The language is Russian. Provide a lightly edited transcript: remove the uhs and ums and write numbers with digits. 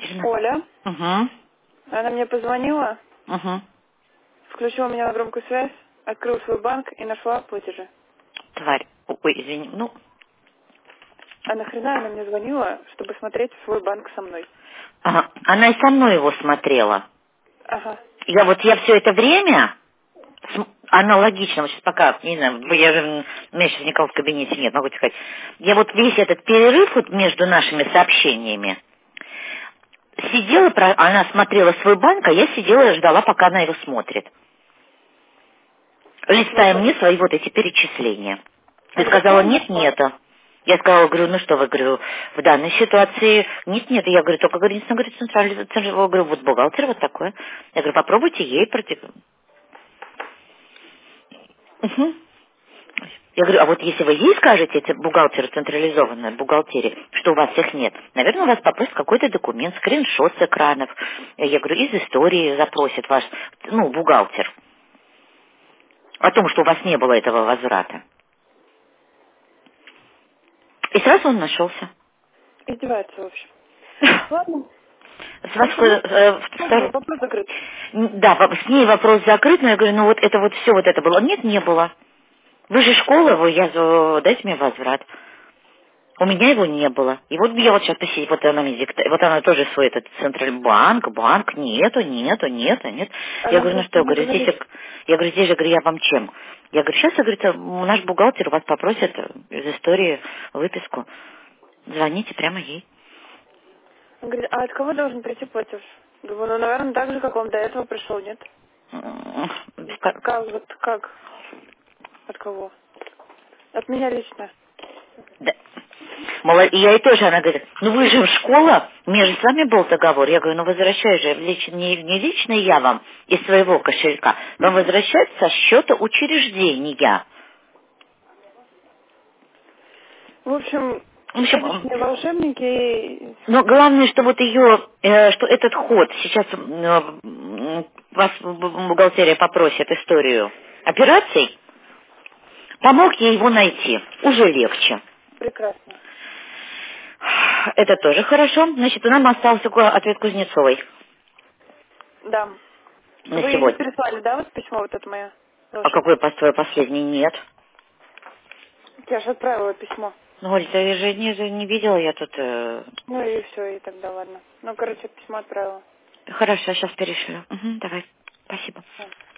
Оля. Угу. Она мне позвонила, Угу. включила меня на громкую связь, открыла свой банк и нашла платежи. Тварь. Ой, извини. Ну, А нахрена она мне звонила, чтобы смотреть свой банк со мной? ага. Она и со мной его смотрела. Ага. Я все это время аналогично, вот сейчас пока, не знаю, у меня сейчас никого в кабинете нет, могу тебе сказать. Я вот весь этот перерыв вот между нашими сообщениями сидела, она смотрела свой банк, а я сидела и ждала, пока она его смотрит. Листая мне свои вот эти перечисления. А Я за сказала, какую она нет, нашла? нету. Я сказала, говорю, ну что вы, говорю, в данной ситуации нет, нет. Я говорю, только, говорю, единственное, говорю, центральный, говорю, вот бухгалтер вот такой. Я говорю, попробуйте ей Угу. Я говорю, а вот если вы ей скажете, это бухгалтеру, централизованной бухгалтерии, что у вас их нет, наверное, у вас попросит какой-то документ, скриншот с экранов. Я говорю, из истории запросит ваш, бухгалтер о том, что у вас не было этого возврата. И сразу он нашелся. Издевается, в общем. Ладно. С В вас, общем, второй- вопрос закрыт. да, с ней вопрос закрыт, но я говорю, ну вот это вот все вот это было. Нет, не было. Вы же школа, дайте мне возврат. У меня его не было. И вот я вот сейчас посидела, вот она мне вот она тоже свой этот центральный банк, нету. Я Она говорю, ну просто что, я мне говорю, говорит, я говорю, здесь же, говорю, я вам чем? Я говорю, сейчас, я говорю, наш бухгалтер вас попросит из истории выписку. Звоните прямо ей. он говорит, а от кого должен прийти платеж? Думаю, ну, наверное, так же, как вам до этого пришел, нет? Как, вот как? От кого? От меня лично. Да. И я ей тоже, она говорит, ну вы же школа, у меня же с вами был договор. Я говорю, ну возвращаю же, не лично я вам из своего кошелька, вам возвращают со счета учреждения. В общем, В общем, сказочные волшебники. но главное, что вот ее, что этот ход, сейчас вас бухгалтерия попросит историю операций, помог ей его найти, уже легче. Прекрасно. Это тоже хорошо. Значит, нам остался только ответ Кузнецовой Да. на Вы ей сегодня. переслали, да, вот письмо вот это мое? А Тоже. какой твой последний? Нет. Я же отправила письмо. Ну, Оль, ты же не видела, я тут... Ну и все, и тогда ладно. Ну, короче, письмо отправила. Хорошо, сейчас перешлю. Угу, давай. Спасибо. Всё.